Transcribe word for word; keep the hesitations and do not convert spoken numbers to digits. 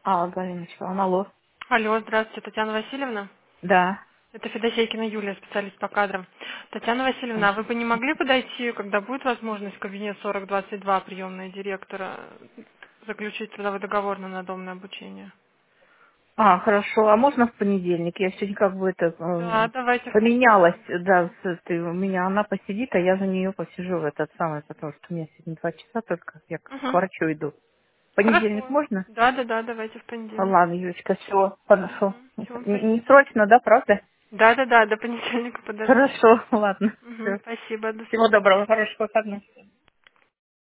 А, Галиночка, алло. Алло, здравствуйте, Татьяна Васильевна. Да. Это Федосейкина Юлия, специалист по кадрам. Татьяна Васильевна, а вы бы не могли подойти, когда будет возможность, в кабинет сорок двадцать два, приемная директора, заключить трудовой договор на надомное обучение? А, хорошо. А можно в понедельник? Я сегодня как бы это Да, э, давайте в поменялась, понедельник. да, с этой, у меня она посидит, а я за нее посижу в этот самый, потому что у меня сегодня два часа только, я к к Угу. врачу иду. В понедельник Хорошо. можно? Да, да, да, давайте в А, понедельник. ладно, Юлечка, все, хорошо. Все, Не, не спасибо. срочно, да, правда? Да, да, да, до понедельника подожду. Хорошо, ладно. Угу, Все. спасибо, до Всего свидания. доброго, хороших выходных.